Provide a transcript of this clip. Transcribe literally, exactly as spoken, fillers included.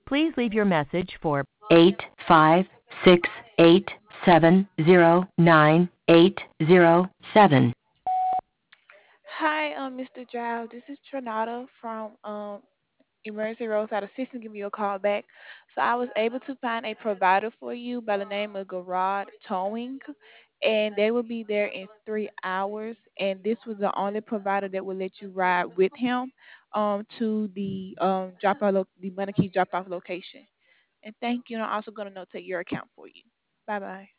Please leave your message for eight five six eight seven zero nine eight zero seven. Hi, um, mister Giles. This is Trinata from um Emergency Roadside Assistance. Give me a call back. So I was able to find a provider for you by the name of Garage Towing, and they will be there in three hours. And this was the only provider that will let you ride with him um to the um drop off lo- the Money Key drop off location. And thank you. And I'm also gonna notate your account for you. Bye bye.